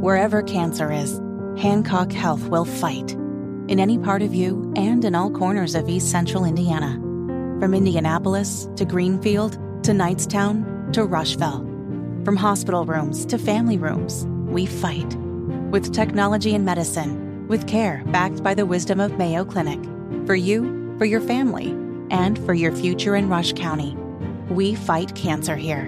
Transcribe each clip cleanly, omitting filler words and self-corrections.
Wherever cancer is, Hancock Health will fight. In any part of you and in all corners of East Central Indiana. From Indianapolis to Greenfield to Knightstown to Rushville. From hospital rooms to family rooms, we fight. With technology and medicine, with care backed by the wisdom of Mayo Clinic. For you, for your family, and for your future in Rush County. We fight cancer here.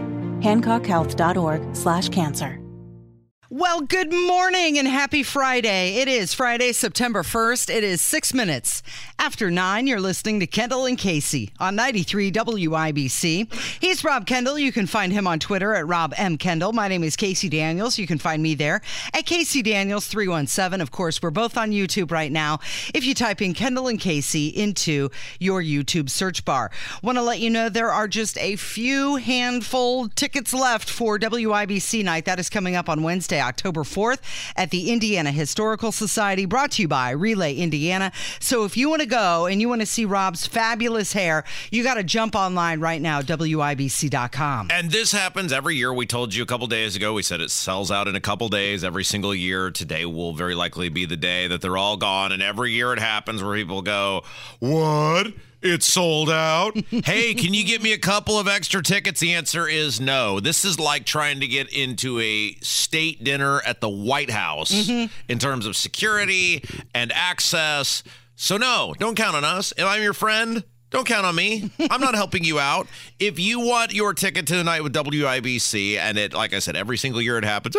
HancockHealth.org/cancer. Well, good morning and happy Friday. It is Friday, September 1st. It is 6 minutes after 9. You're listening to Kendall and Casey on 93 WIBC. He's Rob Kendall. You can find him on Twitter at Rob M. Kendall. My name is Casey Daniels. You can find me there at Casey Daniels 317. Of course, we're both on YouTube right now. If you type in Kendall and Casey into your YouTube search bar. Want to let you know there are just a few handful tickets left for WIBC night. That is coming up on Wednesday, October 4th at the Indiana Historical Society, brought to you by Relay Indiana. So if you want to go and you want to see Rob's fabulous hair, you got to jump online right now, WIBC.com. And this happens every year. We told you a couple days ago. We said it sells out in a couple days every single year. Today will very likely be the day that they're all gone. And every year it happens where people go, what? It's sold out. Hey, can you get me a couple of extra tickets? The answer is no. This is like trying to get into a state dinner at the White House in terms of security and access. So no, don't count on us. If I'm your friend, don't count on me. I'm not helping you out. If you want your ticket to the night with WIBC, and it, like I said, every single year it happens.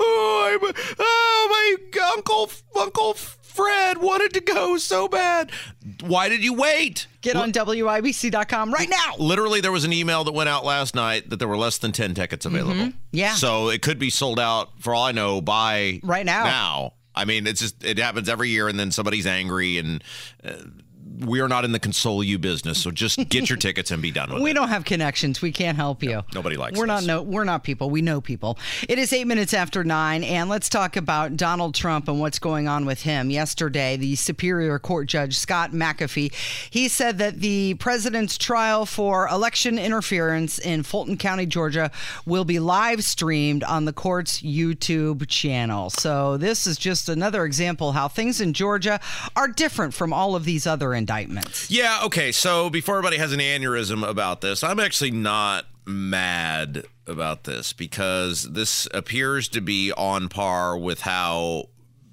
My Uncle Fred wanted to go so bad. Why did you wait? Get on WIBC.com right now. Literally, there was an email that went out last night that there were less than 10 tickets available. Yeah. So it could be sold out, for all I know, by right now. I mean, it happens every year, and then somebody's angry, and we are not in the console you business, so just get your tickets and be done with it. We don't have connections. We can't help you. No, nobody likes We're us. We're not people. We know people. It is 8 minutes after 9, and let's talk about Donald Trump and what's going on with him. Yesterday, the Superior Court Judge, Scott McAfee, he said that the president's trial for election interference in Fulton County, Georgia, will be live streamed on the court's YouTube channel. So this is just another example how things in Georgia are different from all of these other indictments. Yeah, okay, so before everybody has an aneurysm about this, I'm actually not mad about this because this appears to be on par with how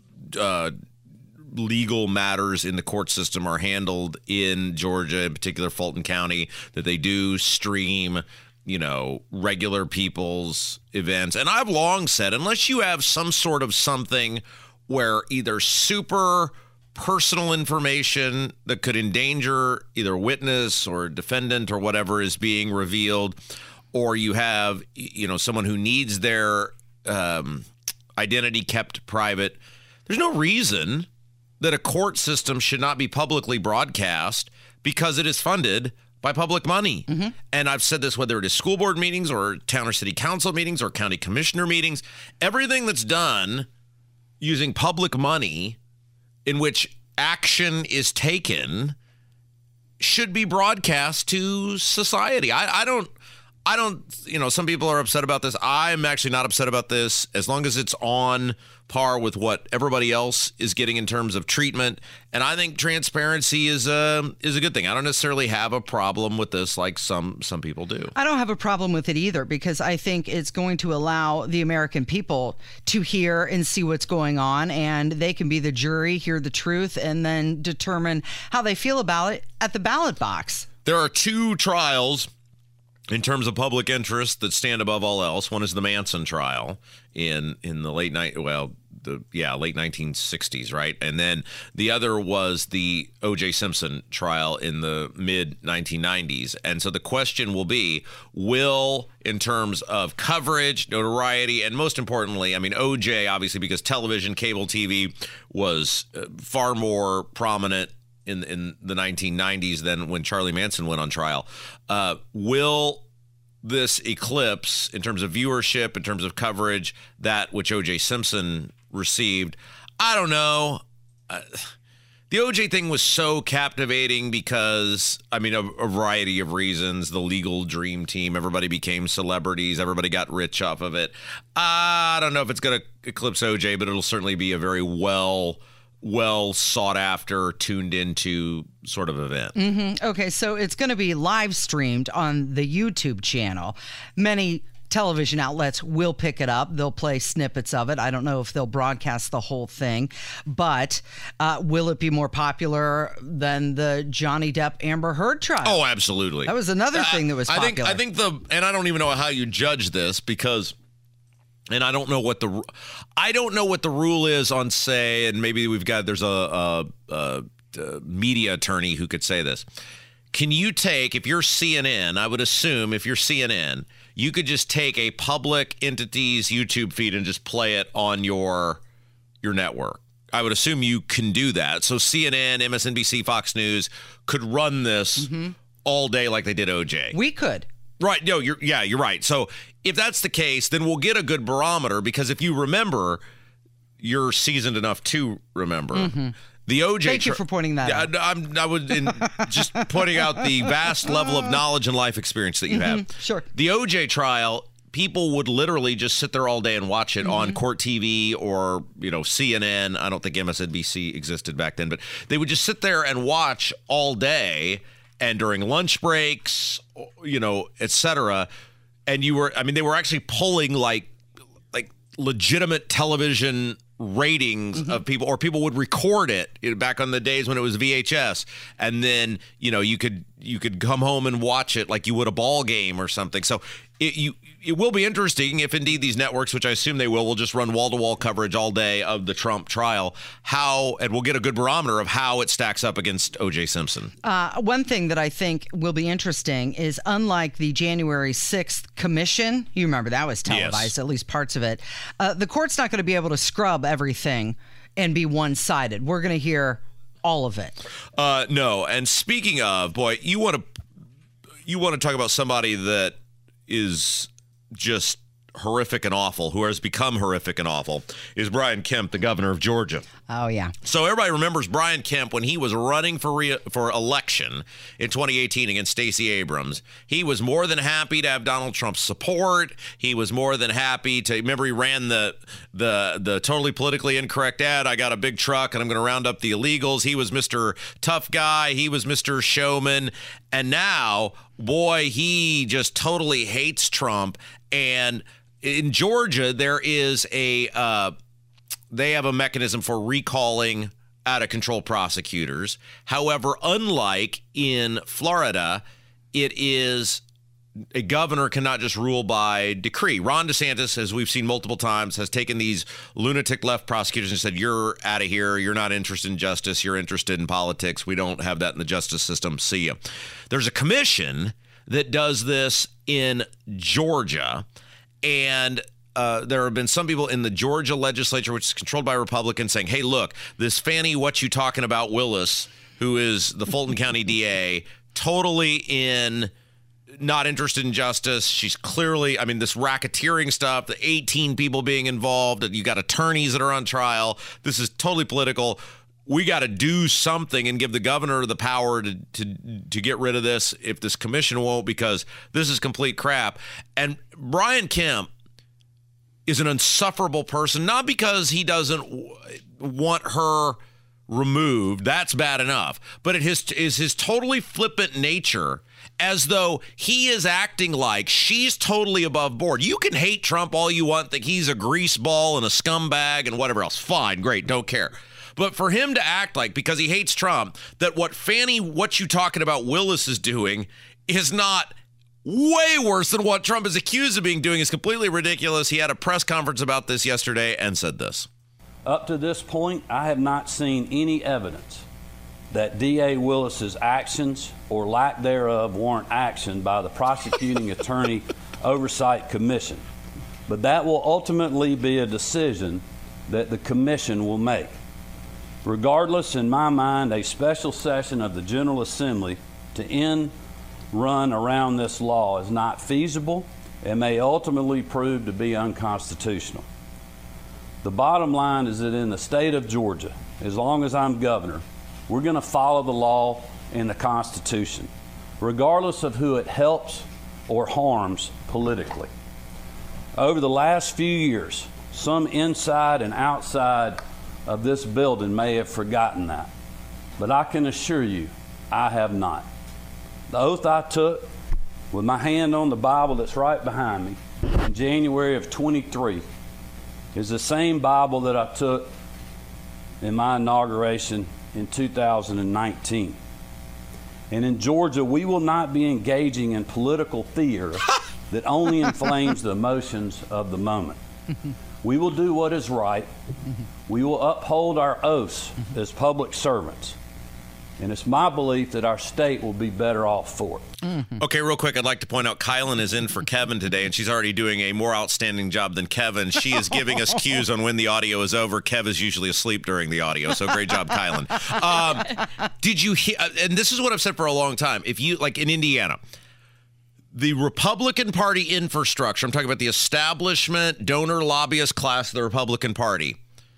legal matters in the court system are handled in Georgia, in particular Fulton County, that they do stream, regular people's events. And I've long said, unless you have some sort of something where either super personal information that could endanger either witness or defendant or whatever is being revealed, or you have, someone who needs their identity kept private, there's no reason that a court system should not be publicly broadcast because it is funded by public money. And I've said this, whether it is school board meetings or town or city council meetings or county commissioner meetings, everything that's done using public money in which action is taken should be broadcast to society. I don't, some people are upset about this. I'm actually not upset about this as long as it's on par with what everybody else is getting in terms of treatment. And I think transparency is a good thing. I don't necessarily have a problem with this like some people do. I don't have a problem with it either because I think it's going to allow the American people to hear and see what's going on, and they can be the jury, hear the truth, and then determine how they feel about it at the ballot box. There are two trials in terms of public interest that stand above all else. One is the Manson trial in the late 1960s, right? And then the other was the O.J. Simpson trial in the mid 1990s. And so the question will be, in terms of coverage, notoriety, and most importantly, O.J. obviously because television, cable TV was far more prominent in the 1990s than when Charlie Manson went on trial. Will this eclipse, in terms of viewership, in terms of coverage, that which O.J. Simpson received? I don't know. The OJ thing was so captivating because, I mean, a variety of reasons. The legal dream team, everybody became celebrities. Everybody got rich off of it. I don't know if it's going to eclipse OJ, but it'll certainly be a very well sought after, tuned into sort of event. Mm-hmm. Okay, so it's going to be live streamed on the YouTube channel. Many television outlets will pick it up. They'll play snippets of it. I don't know if they'll broadcast the whole thing, but will it be more popular than the Johnny Depp Amber Heard trial? Oh, absolutely. That was another thing that was popular. I think and I don't even know how you judge this because, and I don't know what the rule is on, say, and maybe there's a media attorney who could say this. Can you take, if you're CNN, I would assume if you're CNN, you could just take a public entity's YouTube feed and just play it on your network. I would assume you can do that. So CNN, MSNBC, Fox News could run this all day like they did OJ. We could. Right. No, you're right. So if that's the case, then we'll get a good barometer because if you remember, you're seasoned enough to remember. The OJ. Thank you for pointing that out. I would just pointing out the vast level of knowledge and life experience that you have. Sure. The OJ trial, people would literally just sit there all day and watch it on Court TV or, CNN. I don't think MSNBC existed back then, but they would just sit there and watch all day and during lunch breaks, et cetera. And they were actually pulling like legitimate television ratings of people, or people would record it back on the days when it was VHS, and then you could come home and watch it like you would a ball game or something. So it will be interesting if indeed these networks, which I assume they will just run wall-to-wall coverage all day of the Trump trial, and we'll get a good barometer of how it stacks up against O.J. Simpson. One thing that I think will be interesting is, unlike the January 6th commission, you remember that was televised, at least parts of it, the court's not going to be able to scrub everything and be one-sided. We're going to hear all of it. No, and speaking of, boy, you want to talk about somebody that is just horrific and awful, who has become horrific and awful, is Brian Kemp, the governor of Georgia. Oh, yeah. So everybody remembers Brian Kemp when he was running for election in 2018 against Stacey Abrams. He was more than happy to have Donald Trump's support. He was more than happy to, remember, he ran the totally politically incorrect ad, I got a big truck and I'm going to round up the illegals. He was Mr. Tough Guy. He was Mr. Showman. And now, boy, he just totally hates Trump. And in Georgia, there is they have a mechanism for recalling out-of-control prosecutors. However, unlike in Florida, it is a governor cannot just rule by decree. Ron DeSantis, as we've seen multiple times, has taken these lunatic left prosecutors and said, you're out of here. You're not interested in justice. You're interested in politics. We don't have that in the justice system. See ya. There's a commission that does this in Georgia, and there have been some people in the Georgia legislature, which is controlled by Republicans, saying, hey, look, this Fannie what you talking about Willis, who is the Fulton County DA, totally not interested in justice. She's clearly, this racketeering stuff, the 18 people being involved, you got attorneys that are on trial. This is totally political. We got to do something and give the governor the power to get rid of this if this commission won't, because this is complete crap. And Brian Kemp is an insufferable person, not because he doesn't want her removed. That's bad enough. But it is his totally flippant nature, as though he is acting like she's totally above board. You can hate Trump all you want, think he's a greaseball and a scumbag and whatever else. Fine, great, don't care. But for him to act like, because he hates Trump, that what Fannie, what you talking about Willis is doing is not way worse than what Trump is accused of doing is completely ridiculous. He had a press conference about this yesterday and said this. Up to this point, I have not seen any evidence that D.A. Willis's actions or lack thereof warrant action by the prosecuting attorney oversight commission. But that will ultimately be a decision that the commission will make. Regardless, in my mind, a special session of the General Assembly to end run around this law is not feasible and may ultimately prove to be unconstitutional. The bottom line is that in the state of Georgia, as long as I'm governor, we're going to follow the law and the Constitution, regardless of who it helps or harms politically. Over the last few years, some inside and outside of this building may have forgotten that, but I can assure you, I have not. The oath I took with my hand on the Bible that's right behind me in January of 23 is the same Bible that I took in my inauguration in 2019. And in Georgia, we will not be engaging in political theater that only inflames the emotions of the moment. We will do what is right. We will uphold our oaths as public servants. And it's my belief that our state will be better off for it. Okay, real quick, I'd like to point out Kylan is in for Kevin today, and she's already doing a more outstanding job than Kevin. She is giving us cues on when the audio is over. Kev is usually asleep during the audio, so great job, Kylan. Did you hear, and this is what I've said for a long time, if you, like in Indiana, the Republican Party infrastructure, I'm talking about the establishment, donor, lobbyist class of the Republican Party,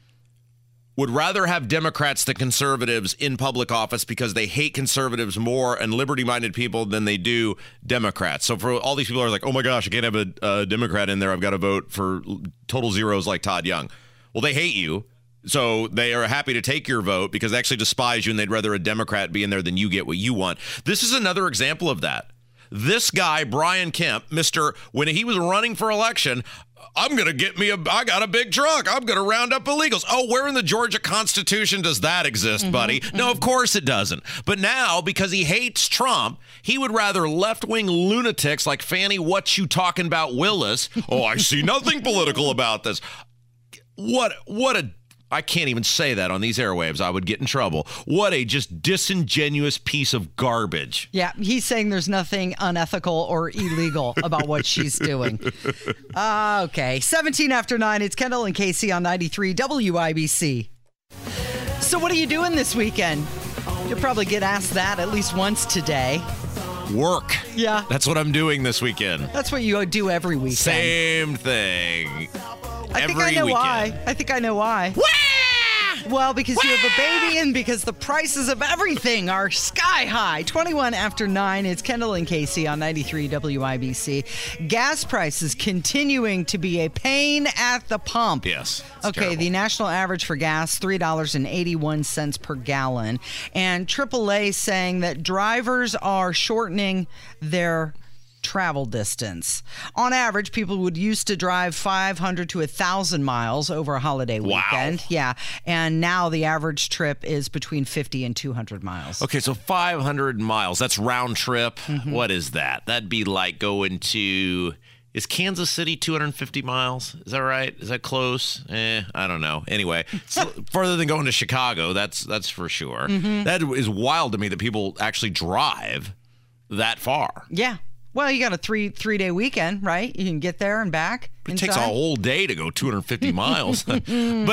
would rather have Democrats than conservatives in public office because they hate conservatives more and liberty-minded people than they do Democrats. So for all these people who are like, oh my gosh, I can't have a Democrat in there. I've got to vote for total zeros like Todd Young. Well, they hate you. So they are happy to take your vote because they actually despise you and they'd rather a Democrat be in there than you get what you want. This is another example of that. This guy, Brian Kemp, when he was running for election, I'm going to I got a big truck. I'm going to round up illegals. Oh, where in the Georgia Constitution does that exist, buddy? No, of course it doesn't. But now, because he hates Trump, he would rather left-wing lunatics like Fannie What You Talking About Willis. Oh, I see nothing political about this. What a I can't even say that on these airwaves. I would get in trouble. What a just disingenuous piece of garbage. Yeah, he's saying there's nothing unethical or illegal about what she's doing. Okay, 17 after 9. It's Kendall and Casey on 93 WIBC. So what are you doing this weekend? You'll probably get asked that at least once today. Work. Yeah. That's what I'm doing this weekend. That's what you do every weekend. Same thing. I think I know why. Well, because you have a baby and because the prices of everything are sky high. 21 after 9, it's Kendall and Casey on 93 WIBC. Gas prices continuing to be a pain at the pump. Yes. Okay, terrible. The national average for gas, $3.81 per gallon. And AAA saying that drivers are shortening their travel distance. On average, people would used to drive 500 to 1,000 miles over a holiday weekend. Wow. Yeah. And now the average trip is between 50 and 200 miles. Okay, so 500 miles. That's round trip. Mm-hmm. What is that? That'd be like going to... Is Kansas City 250 miles? Is that right? Is that close? I don't know. Anyway, it's further than going to Chicago. That's for sure. Mm-hmm. That is wild to me that people actually drive that far. Yeah. Well, you got a three-day weekend, right? You can get there and back. It takes a whole day to go 250 miles. But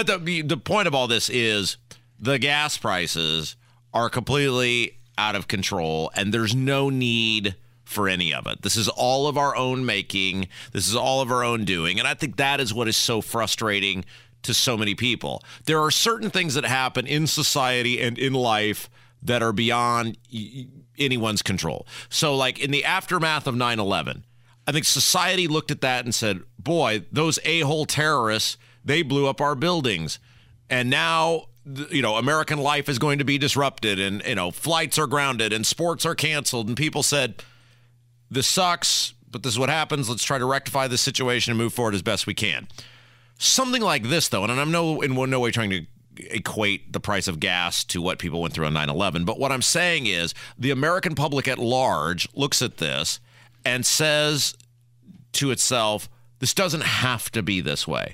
the point of all this is the gas prices are completely out of control, and there's no need for any of it. This is all of our own making. This is all of our own doing. And I think that is what is so frustrating to so many people. There are certain things that happen in society and in life that are beyond anyone's control. So like in the aftermath of 9/11, I think society looked at that and said, boy, those a-hole terrorists, they blew up our buildings. And now, American life is going to be disrupted and, flights are grounded and sports are canceled. And people said, this sucks, but this is what happens. Let's try to rectify this situation and move forward as best we can. Something like this, though, and I'm in no way trying to equate the price of gas to what people went through on 9/11. But what I'm saying is the American public at large looks at this and says to itself, this doesn't have to be this way.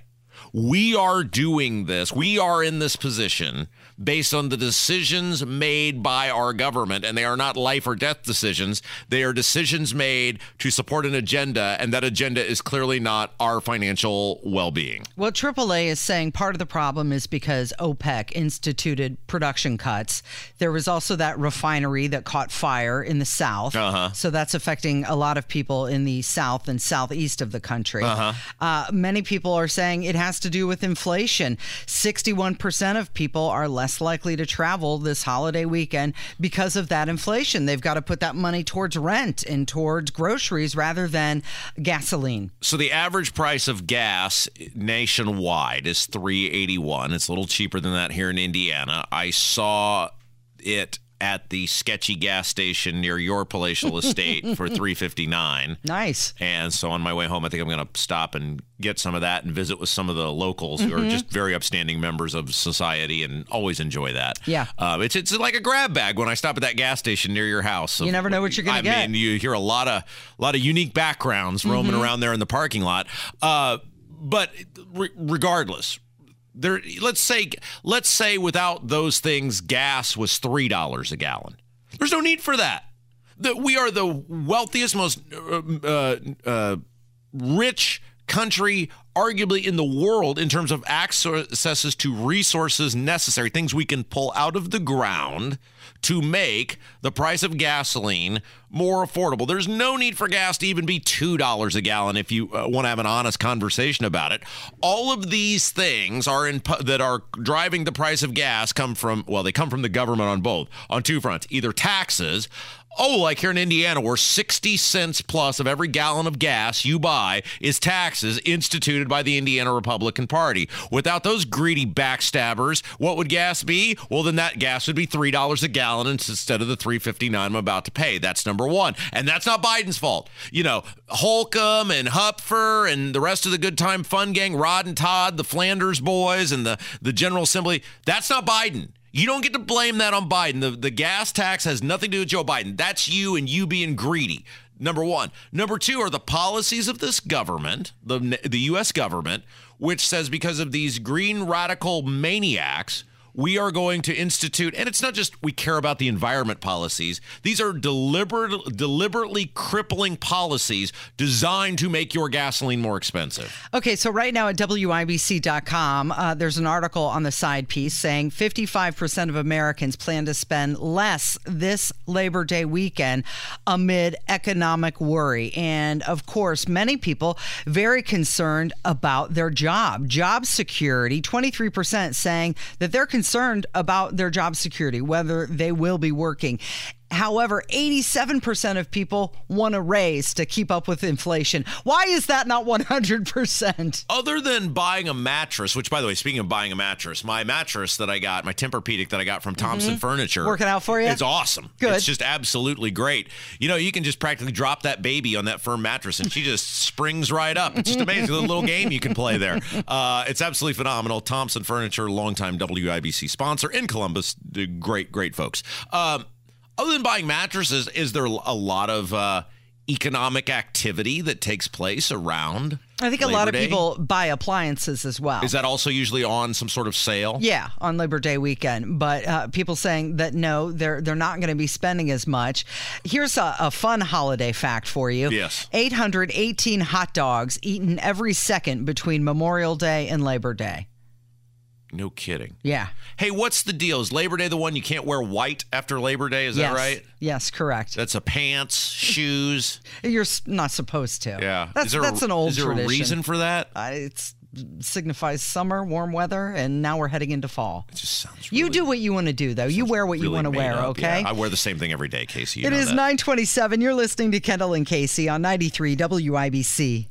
We are doing this. We are in this position based on the decisions made by our government, and they are not life or death decisions. They are decisions made to support an agenda, and that agenda is clearly not our financial well-being. Well, AAA is saying part of the problem is because OPEC instituted production cuts. There was also that refinery that caught fire in the South. So that's affecting a lot of people in the South and Southeast of the country. Many people are saying it has to do with inflation. 61% of people are less likely to travel this holiday weekend because of that inflation. They've got to put that money towards rent and towards groceries rather than gasoline. So the average price of gas nationwide is $3.81. It's a little cheaper than that here in Indiana. I saw it at the sketchy gas station near your palatial estate for $3.59. Nice. And so on my way home, I think I'm going to stop and get some of that and visit with some of the locals who are just very upstanding members of society and always enjoy that. Yeah. It's like a grab bag when I stop at that gas station near your house. You never know what you're going to get. I mean, you hear a lot of unique backgrounds roaming around there in the parking lot. But regardless, let's say without those things, gas was $3 a gallon. There's no need for that. We are the wealthiest, most rich country, arguably in the world, in terms of accesses to resources necessary, things we can pull out of the ground to make the price of gasoline more affordable. There's no need for gas to even be $2 a gallon if you want to have an honest conversation about it. All of these things that are driving the price of gas come from the government on two fronts, either taxes. Like here in Indiana, where 60 cents plus of every gallon of gas you buy is taxes instituted by the Indiana Republican Party. Without those greedy backstabbers, what would gas be? Well, then that gas would be $3 a gallon instead of the $3.59 I'm about to pay. That's number one. And that's not Biden's fault. Holcomb and Hupfer and the rest of the Good Time Fun Gang, Rod and Todd, the Flanders boys, and the General Assembly, that's not Biden. You don't get to blame that on Biden. The gas tax has nothing to do with Joe Biden. That's you and you being greedy. Number one. Number two are the policies of this government, the U.S. government, which says because of these green radical maniacs, we are going to institute, and it's not just we care about the environment policies. These are deliberately crippling policies designed to make your gasoline more expensive. Okay, so right now at WIBC.com, there's an article on the side piece saying 55% of Americans plan to spend less this Labor Day weekend amid economic worry. And of course, many people very concerned about their job security. 23% saying that they're concerned about their job security, whether they will be working. However, 87% of people want a raise to keep up with inflation. Why is that not 100%? Other than buying a mattress, which, by the way, speaking of buying a mattress, my mattress that I got, my Tempur-Pedic that I got from Thompson Furniture. Working out for you? It's awesome. Good. It's just absolutely great. You can just practically drop that baby on that firm mattress and she just springs right up. It's just amazing. A little game you can play there. It's absolutely phenomenal. Thompson Furniture, longtime WIBC sponsor in Columbus. Great, great folks. Other than buying mattresses, is there a lot of economic activity that takes place around I think a Labor lot of Day? People buy appliances as well. Is that also usually on some sort of sale? Yeah, on Labor Day weekend. But people saying that no, they're not going to be spending as much. Here's a fun holiday fact for you. Yes. 818 hot dogs eaten every second between Memorial Day and Labor Day. No kidding. Yeah. Hey, what's the deal? Is Labor Day the one you can't wear white after Labor Day? Is that right? Yes, correct. That's a pants, shoes. You're not supposed to. Yeah. That's an old tradition. Is there a reason for that? It signifies summer, warm weather, and now we're heading into fall. It just sounds really, you do what you want to do, though. You wear what you want to wear, up, okay? Yeah. I wear the same thing every day, Casey. It is 9:27. You're listening to Kendall and Casey on 93 WIBC.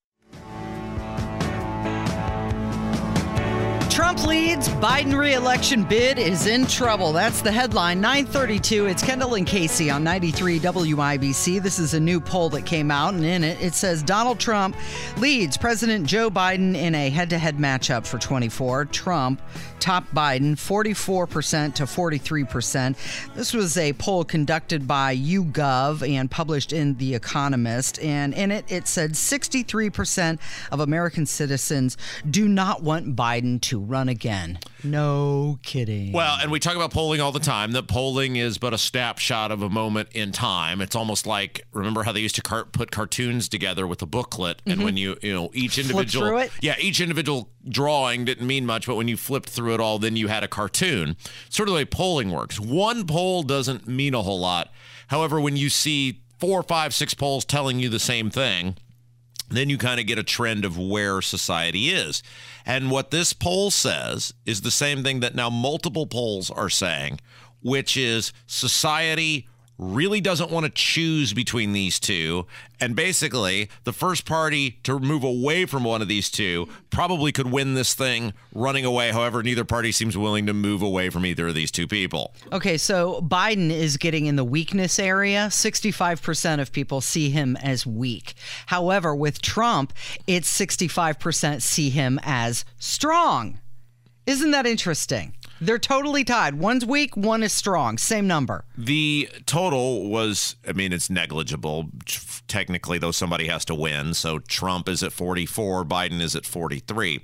Trump leads, Biden re-election bid is in trouble. That's the headline. 9:32. It's Kendall and Casey on 93 WIBC. This is a new poll that came out, and in it says Donald Trump leads President Joe Biden in a head-to-head matchup for 24. Trump topped Biden 44% to 43%. This was a poll conducted by YouGov and published in The Economist, and in it said 63% of American citizens do not want Biden to run again. No kidding. Well, and we talk about polling all the time. That polling is but a snapshot of a moment in time. It's almost like, remember how they used to put cartoons together with a booklet, and when each individual, through it? each individual drawing didn't mean much, but when you flipped through it all, then you had a cartoon. Sort of the way polling works. One poll doesn't mean a whole lot. However, when you see 4, 5, 6 polls telling you the same thing, then you kind of get a trend of where society is. And what this poll says is the same thing that now multiple polls are saying, which is society really doesn't want to choose between these two. And basically, the first party to move away from one of these two probably could win this thing running away. However, neither party seems willing to move away from either of these two people. Okay, so Biden is getting in the weakness area. 65% of people see him as weak. However, with Trump, it's 65% see him as strong. Isn't that interesting? They're totally tied. One's weak, one is strong. Same number. The total was, it's negligible. Technically, though, somebody has to win. So Trump is at 44, Biden is at 43.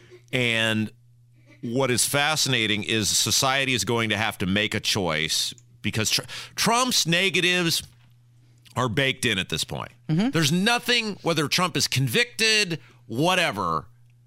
And what is fascinating is society is going to have to make a choice because Trump's negatives are baked in at this point. Mm-hmm. There's nothing, whether Trump is convicted, whatever,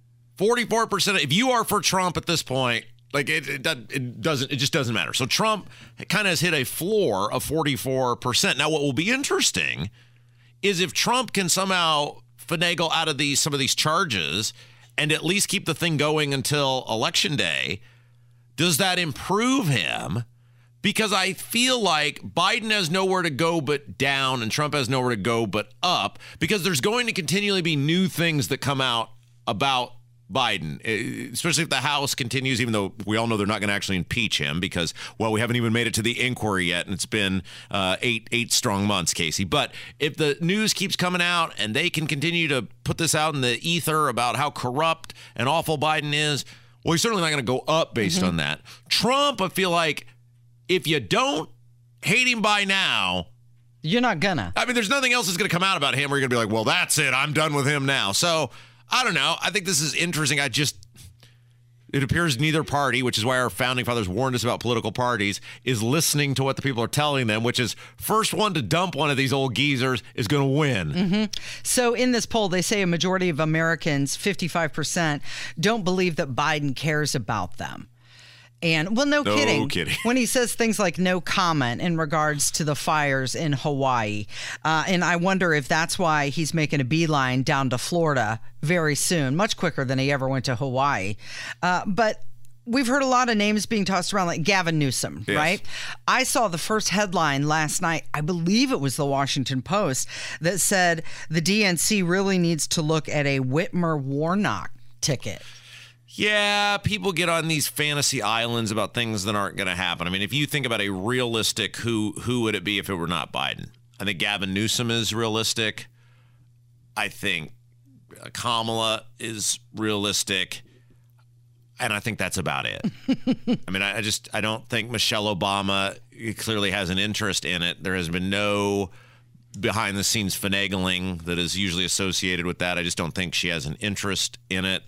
44%. If you are for Trump at this point, it just doesn't matter. So Trump kind of has hit a floor of 44%. Now, what will be interesting is if Trump can somehow finagle out of some of these charges and at least keep the thing going until Election Day, does that improve him? Because I feel like Biden has nowhere to go but down and Trump has nowhere to go but up, because there's going to continually be new things that come out about Biden, especially if the House continues, even though we all know they're not going to actually impeach him because, well, we haven't even made it to the inquiry yet, and it's been eight strong months, Casey. But if the news keeps coming out and they can continue to put this out in the ether about how corrupt and awful Biden is, well, he's certainly not going to go up based on that. Trump, I feel like if you don't hate him by now, you're not gonna. There's nothing else that's going to come out about him where you're going to be like, well, that's it. I'm done with him now. So I don't know. I think this is interesting. It appears neither party, which is why our founding fathers warned us about political parties, is listening to what the people are telling them, which is first one to dump one of these old geezers is going to win. Mm-hmm. So in this poll, they say a majority of Americans, 55%, don't believe that Biden cares about them. And, well, no kidding. When he says things like no comment in regards to the fires in Hawaii. And I wonder if that's why he's making a beeline down to Florida very soon, much quicker than he ever went to Hawaii. But we've heard a lot of names being tossed around, like Gavin Newsom, yes, right? I saw the first headline last night, I believe it was the Washington Post, that said the DNC really needs to look at a Whitmer-Warnock ticket. Yeah, people get on these fantasy islands about things that aren't going to happen. If you think about a realistic who would it be if it were not Biden? I think Gavin Newsom is realistic. I think Kamala is realistic. And I think that's about it. I don't think Michelle Obama clearly has an interest in it. There has been no behind the scenes finagling that is usually associated with that. I just don't think she has an interest in it.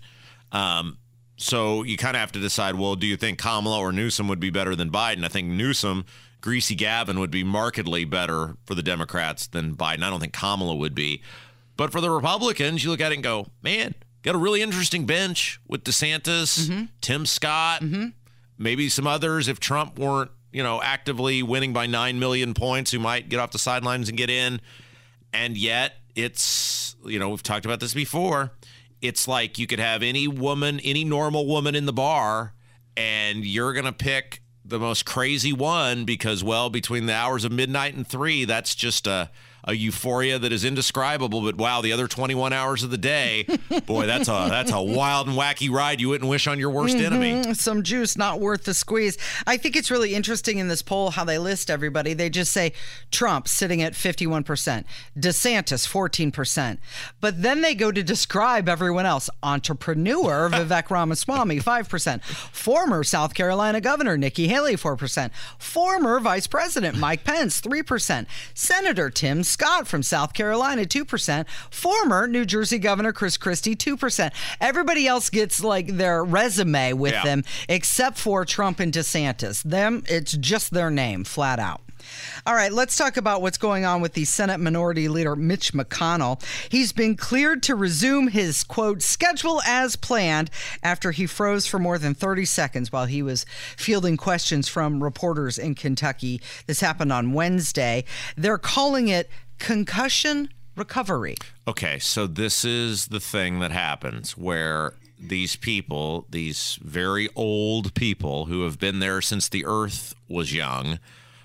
So you kind of have to decide, well, do you think Kamala or Newsom would be better than Biden? I think Newsom, Greasy Gavin, would be markedly better for the Democrats than Biden. I don't think Kamala would be. But for the Republicans, you look at it and go, man, got a really interesting bench with DeSantis, Tim Scott, maybe some others if Trump weren't, actively winning by 9 million points, who might get off the sidelines and get in. And yet it's, we've talked about this before. It's like you could have any normal woman in the bar, and you're going to pick the most crazy one because, well, between the hours of midnight and 3, that's just a euphoria that is indescribable. But wow, the other 21 hours of the day, boy, that's a wild and wacky ride you wouldn't wish on your worst enemy. Some juice not worth the squeeze. I think it's really interesting in this poll how they list everybody. They just say Trump sitting at 51%, DeSantis 14%, but then they go to describe everyone else. Entrepreneur Vivek Ramaswamy 5%, former South Carolina Governor Nikki Haley 4%, former Vice President Mike Pence 3%, Senator Tim Scott from South Carolina 2%, former New Jersey Governor Chris Christie 2%. Everybody else gets like their resume with them except for Trump and DeSantis. Them, it's just their name flat out. All right, let's talk about what's going on with the Senate Minority Leader Mitch McConnell. He's been cleared to resume his, quote, schedule as planned after he froze for more than 30 seconds while he was fielding questions from reporters in Kentucky. This happened on Wednesday. They're calling it concussion recovery. Okay, so this is the thing that happens where these people, these very old people who have been there since the earth was young,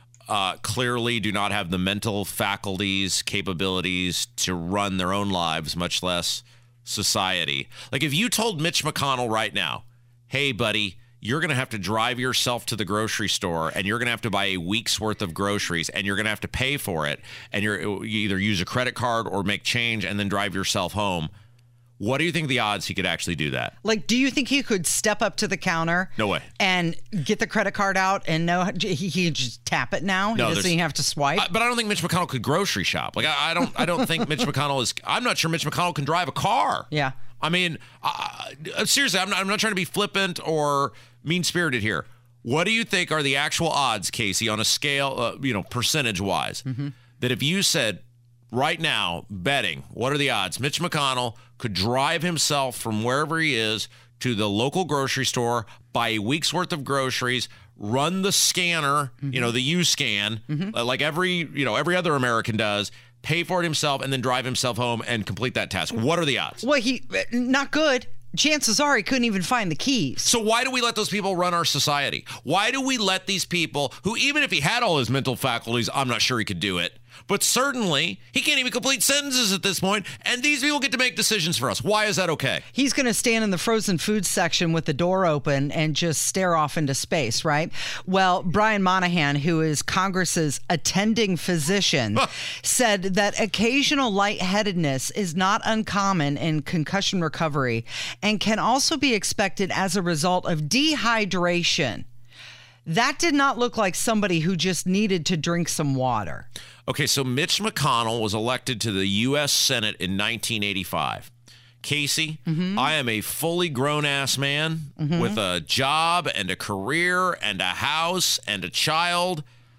clearly do not have the mental faculties, capabilities to run their own lives, much less society. Like if you told Mitch McConnell right now, hey, buddy, you're going to have to drive yourself to the grocery store and you're going to have to buy a week's worth of groceries and you're going to have to pay for it. And you either use a credit card or make change and then drive yourself home. What do you think the odds he could actually do that? Like, do you think he could step up to the counter? No way. And get the credit card out and know he can just tap it now? No, he doesn't even have to swipe? But I don't think Mitch McConnell could grocery shop. Like, I don't think Mitch McConnell is. I'm not sure Mitch McConnell can drive a car. Yeah. I mean, seriously, I'm not trying to be flippant or mean-spirited here. What do you think are the actual odds, Casey, on a scale, percentage-wise, that if you said right now, betting, what are the odds? Mitch McConnell could drive himself from wherever he is to the local grocery store, buy a week's worth of groceries, run the scanner, the U-scan, like every other American does, pay for it himself, and then drive himself home and complete that task. What are the odds? Well, not good. Chances are he couldn't even find the keys. So why do we let those people run our society? Why do we let these people who, even if he had all his mental faculties, I'm not sure he could do it, but certainly he can't even complete sentences at this point, and these people get to make decisions for us. Why is that okay? He's going to stand in the frozen food section with the door open and just stare off into space, right? Well, Brian Monahan, who is Congress's attending physician, said that occasional lightheadedness is not uncommon in concussion recovery and can also be expected as a result of dehydration. That did not look like somebody who just needed to drink some water. Okay, so Mitch McConnell was elected to the U.S. Senate in 1985. Casey, I am a fully grown-ass man with a job and a career and a house and a child.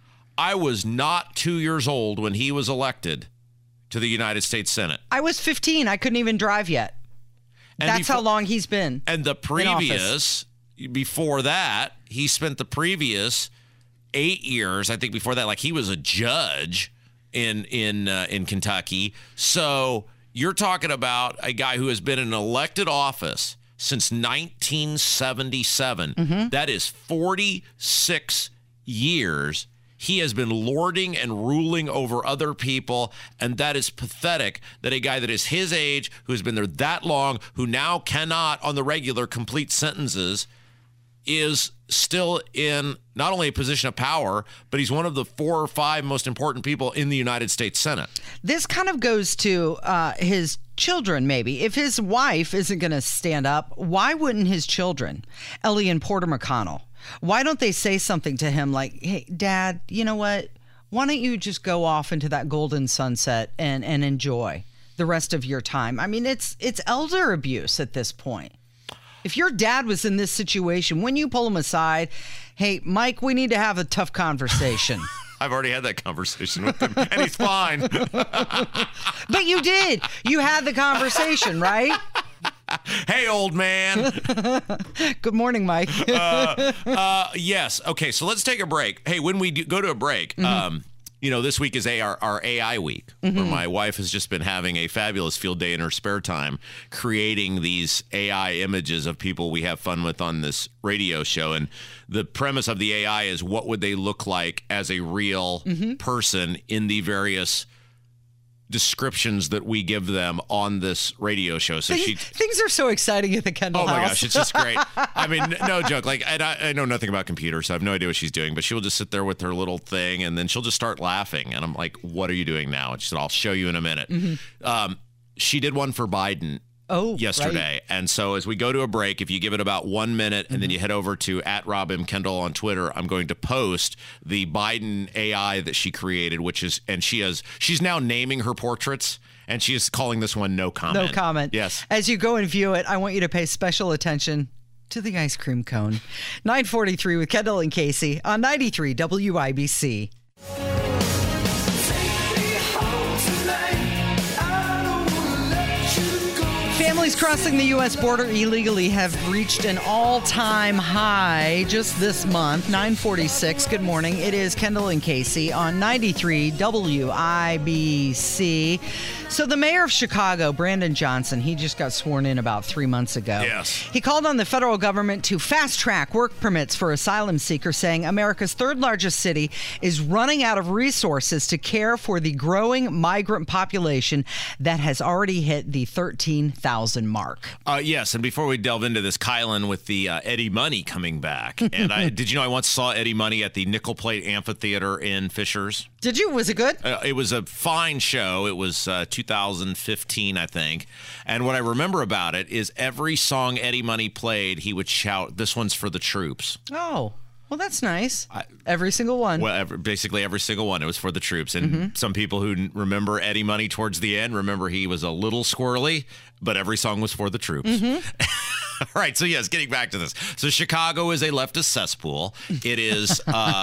I was not 2 years old when he was elected to the United States Senate. I was 15. I couldn't even drive yet. And That's how long he's been. And the previous, before that, he spent the previous 8 years, I think before that, like he was a judge in Kentucky. So you're talking about a guy who has been in elected office since 1977. That is 46 years. He has been lording and ruling over other people, and that is pathetic that a guy that is his age, who has been there that long, who now cannot on the regular complete sentences, is still in not only a position of power, but he's one of the 4 or 5 most important people in the United States Senate. This kind of goes to his children, maybe. If his wife isn't going to stand up, why wouldn't his children, Ellie and Porter McConnell, why don't they say something to him like, hey, Dad, you know what? Why don't you just go off into that golden sunset and enjoy the rest of your time? I mean, it's elder abuse at this point. If your dad was in this situation, when you pull him aside, hey, Mike, we need to have a tough conversation. I've already had that conversation with him, and he's fine. But you did. You had the conversation, right? Hey, old man. Good morning, Mike. Yes. Okay, so let's take a break. Hey, when we go to a break, this week is our AI week, where my wife has just been having a fabulous field day in her spare time, creating these AI images of people we have fun with on this radio show. And the premise of the AI is, what would they look like as a real person in the various descriptions that we give them on this radio show. So things are so exciting at the Kendall House. Oh my gosh, it's just great. I mean, no joke. Like, I know nothing about computers, so I have no idea what she's doing, but she'll just sit there with her little thing, and then she'll just start laughing. And I'm like, what are you doing now? And she said, I'll show you in a minute. She did one for Biden yesterday. Right. And so as we go to a break, if you give it about 1 minute and then you head over to @RobMKendall on Twitter, I'm going to post the Biden AI that she created, she's now naming her portraits, and she is calling this one No Comment. No Comment. Yes. As you go and view it, I want you to pay special attention to the ice cream cone. 9:43 with Kendall and Casey on 93 WIBC. Families crossing the U.S. border illegally have reached an all-time high just this month, 9:46. Good morning. It is Kendall and Casey on 93 WIBC. So the mayor of Chicago, Brandon Johnson, he just got sworn in about 3 months ago. Yes. He called on the federal government to fast-track work permits for asylum seekers, saying America's third largest city is running out of resources to care for the growing migrant population that has already hit the 13,000 mark. Yes, and before we delve into this, Kylan with the Eddie Money coming back. And did you know I once saw Eddie Money at the Nickel Plate Amphitheater in Fishers? Did you? Was it good? It was a fine show. It was 2015, I think. And what I remember about it is every song Eddie Money played, he would shout, "This one's for the troops." Oh. Well, that's nice. Every single one. Well, basically every single one. It was for the troops. And some people who remember Eddie Money towards the end remember he was a little squirrely, but every song was for the troops. All right. So, yes, getting back to this. So, Chicago is a leftist cesspool. It is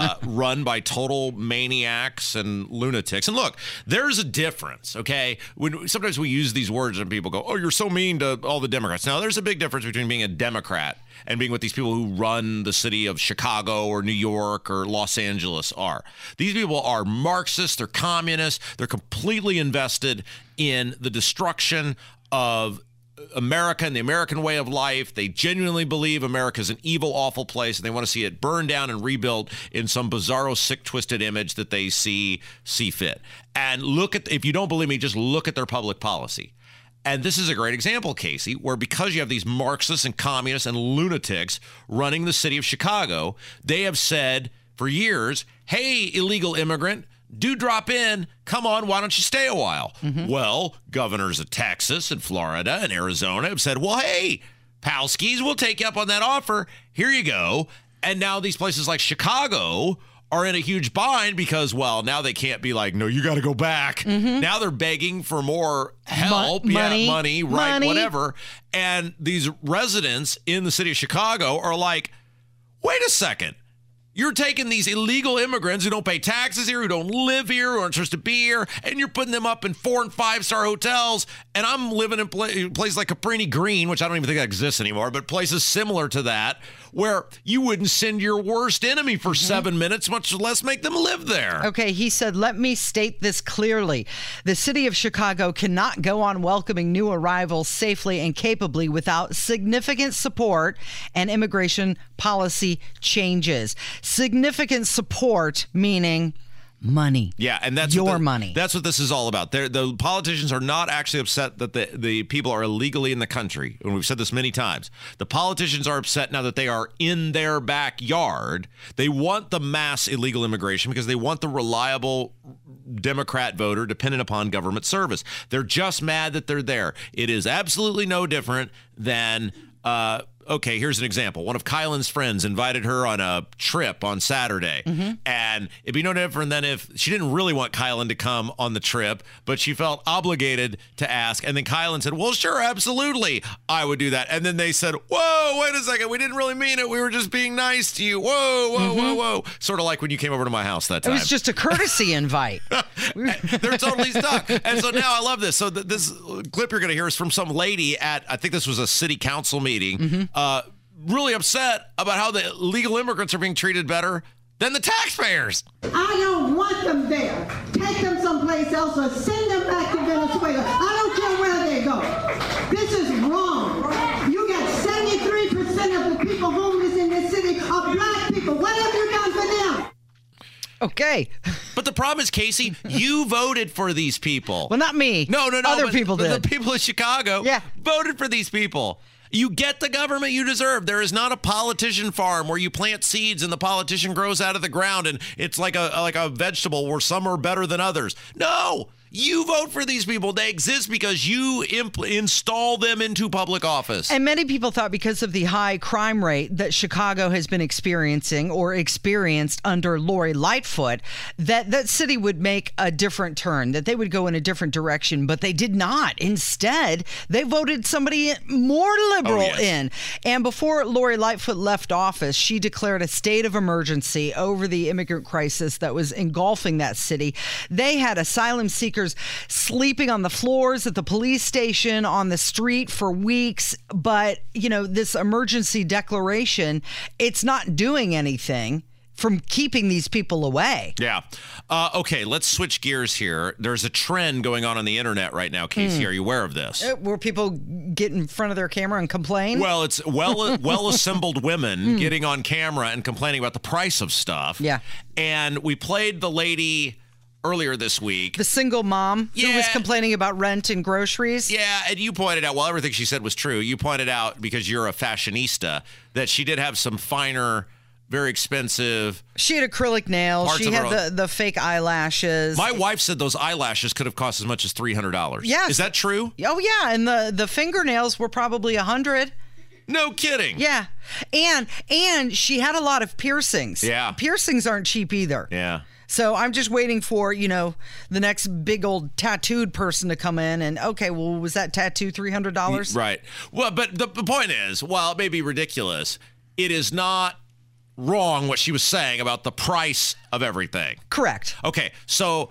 run by total maniacs and lunatics. And look, there's a difference, okay? Sometimes we use these words and people go, "Oh, you're so mean to all the Democrats." Now, there's a big difference between being a Democrat and being what these people who run the city of Chicago or New York or Los Angeles are. These people are Marxists, they're communists, they're completely invested in the destruction of America and the American way of life. They genuinely believe America is an evil, awful place, and they want to see it burned down and rebuilt in some bizarro, sick, twisted image that they see fit. And if you don't believe me, just look at their public policy. And this is a great example, Casey, where because you have these Marxists and communists and lunatics running the city of Chicago, they have said for years, "Hey, illegal immigrant, do drop in. Come on, why don't you stay a while?" Well, governors of Texas and Florida and Arizona have said, "Well, hey, Palskis, we'll take you up on that offer. Here you go." And now these places like Chicago are in a huge bind because, well, now they can't be like, "No, you got to go back." Now they're begging for more help, money, right, whatever. And these residents in the city of Chicago are like, "Wait a second. You're taking these illegal immigrants who don't pay taxes here, who don't live here, who aren't supposed to be here, and you're putting them up in 4- and 5-star hotels, and I'm living in places like Cabrini Green," which I don't even think that exists anymore, but places similar to that, where you wouldn't send your worst enemy for 7 minutes, much less make them live there. Okay, he said, "Let me state this clearly. The city of Chicago cannot go on welcoming new arrivals safely and capably without significant support and immigration policy changes." Significant support meaning money. Yeah, and that's your money. That's what this is all about. The politicians are not actually upset that the people are illegally in the country. And we've said this many times. The politicians are upset now that they are in their backyard. They want the mass illegal immigration because they want the reliable Democrat voter dependent upon government service. They're just mad that they're there. It is absolutely no different than okay, here's an example. One of Kylan's friends invited her on a trip on Saturday. And it'd be no different than if she didn't really want Kylan to come on the trip, but she felt obligated to ask. And then Kylan said, "Well, sure, absolutely, I would do that." And then they said, "Whoa, wait a second. We didn't really mean it. We were just being nice to you. Whoa. Sort of like when you came over to my house that time. It was just a courtesy invite. They're totally stuck. And so now I love this. So this clip you're going to hear is from some lady at, I think this was a city council meeting, really upset about how the illegal immigrants are being treated better than the taxpayers. "I don't want them there. Take them someplace else or send them back to Venezuela. I don't care where they go. This is wrong. You got 73% of the people homeless in this city are black people. What have you done for them?" Okay. But the problem is, Casey, you voted for these people. Well, not me. No. Other people did. The people of Chicago voted for these people. You get the government you deserve. There is not a politician farm where you plant seeds and the politician grows out of the ground and it's like a vegetable where some are better than others. No. You vote for these people. They exist because you install them into public office. And many people thought because of the high crime rate that Chicago has been experiencing or experienced under Lori Lightfoot, that city would make a different turn, that they would go in a different direction, but they did not. Instead, they voted somebody more liberal in. And before Lori Lightfoot left office, she declared a state of emergency over the immigrant crisis that was engulfing that city. They had asylum seekers workers sleeping on the floors at the police station, on the street for weeks. But, this emergency declaration, it's not doing anything from keeping these people away. Yeah. Okay, let's switch gears here. There's a trend going on the internet right now, Casey. Are you aware of this? Where people get in front of their camera and complain? Well, it's well-assembled women getting on camera and complaining about the price of stuff. Yeah. And we played the lady earlier this week. The single mom who was complaining about rent and groceries. Yeah, and you pointed out, everything she said was true. You pointed out, because you're a fashionista, that she did have some finer, very expensive. She had acrylic nails. She had the fake eyelashes. My wife said those eyelashes could have cost as much as $300. Yes. Is that true? Oh, yeah. And the fingernails were probably $100. No kidding. Yeah. And she had a lot of piercings. Yeah. Piercings aren't cheap either. Yeah. So I'm just waiting for, the next big old tattooed person to come in and, okay, well, was that tattoo $300? Right. Well, but the point is, while it may be ridiculous, it is not wrong what she was saying about the price of everything. Correct. Okay, so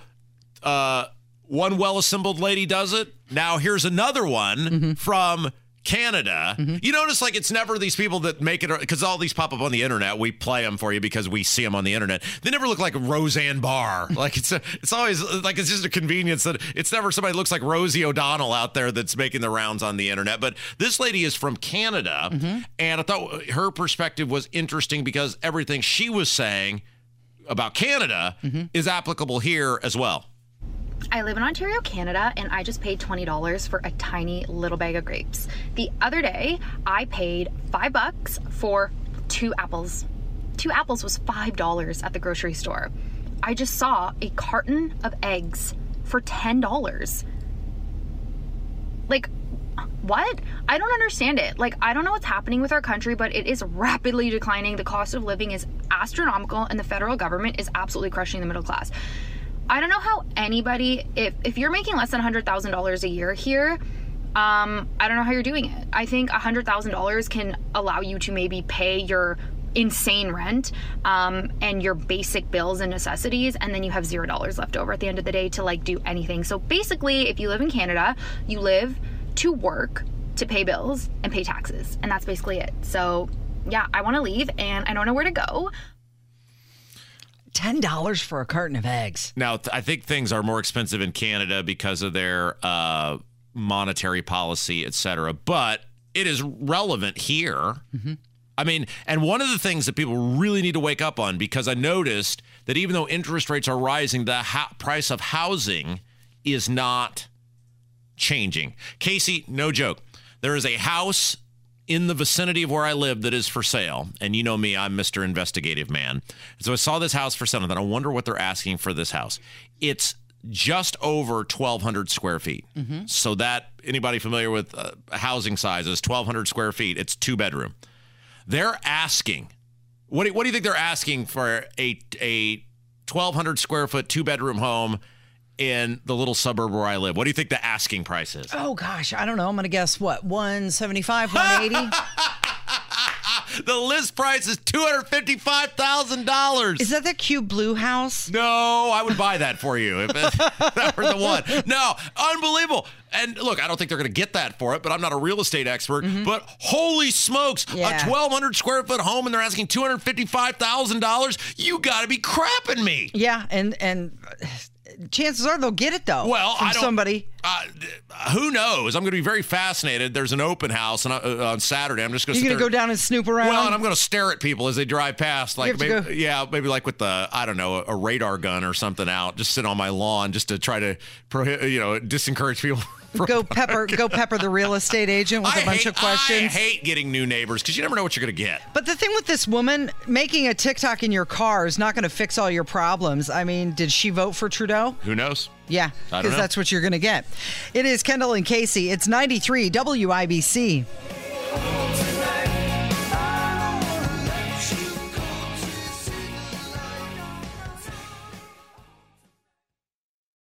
one well-assembled lady does it. Now here's another one from Canada. You notice, it's never these people that make it, because all these pop up on the internet. We play them for you because we see them on the internet. They never look like Roseanne Barr. It's always it's just a convenience that it's never somebody looks like Rosie O'Donnell out there that's making the rounds on the internet. But this lady is from Canada, and I thought her perspective was interesting because everything she was saying about Canada is applicable here as well. I live in Ontario, Canada, and I just paid $20 for a tiny little bag of grapes. The other day, I paid $5 for 2 apples. 2 apples was $5 at the grocery store. I just saw a carton of eggs for $10. What? I don't understand it. I don't know what's happening with our country, but it is rapidly declining. The cost of living is astronomical, and the federal government is absolutely crushing the middle class. I don't know how anybody, if you're making less than $100,000 a year here, I don't know how you're doing it. I think $100,000 can allow you to maybe pay your insane rent and your basic bills and necessities, and then you have $0 left over at the end of the day to do anything. So basically, if you live in Canada, you live to work, to pay bills, and pay taxes, and that's basically it. So yeah, I want to leave, and I don't know where to go. $10 for a carton of eggs. Now, I think things are more expensive in Canada because of their monetary policy, et cetera. But it is relevant here. I mean, and one of the things that people really need to wake up on, because I noticed that even though interest rates are rising, the price of housing is not changing. Casey, no joke. There is a house in the vicinity of where I live that is for sale. And you know me, I'm Mr. Investigative Man. So I saw this house for sale, and then I wonder what they're asking for this house. It's just over 1,200 square feet. So that, anybody familiar with housing sizes, 1,200 square feet, it's 2-bedroom. They're asking, what do you think they're asking for a 1,200 square foot 2-bedroom home in the little suburb where I live? What do you think the asking price is? Oh, gosh. I don't know. I'm going to guess, what, $175, $180? The list price is $255,000. Is that the cute blue house? No, I would buy that for you if that were the one. No, unbelievable. And look, I don't think they're going to get that for it, but I'm not a real estate expert. But holy smokes, a 1,200 square foot home, and they're asking $255,000? You got to be crapping me. Yeah, and chances are they'll get it, though. Well, from somebody. Who knows? I'm going to be very fascinated. There's an open house on Saturday. I'm just going to. You're going to go down and snoop around. Well, and I'm going to stare at people as they drive past, maybe with a radar gun or something out. Just sit on my lawn just to try to disencourage people. Go pepper the real estate agent with a bunch of questions. I hate getting new neighbors because you never know what you're going to get. But the thing with this woman, making a TikTok in your car is not going to fix all your problems. I mean, did she vote for Trudeau? Who knows? Yeah, because that's what you're going to get. It is Kendall and Casey. It's 93 WIBC.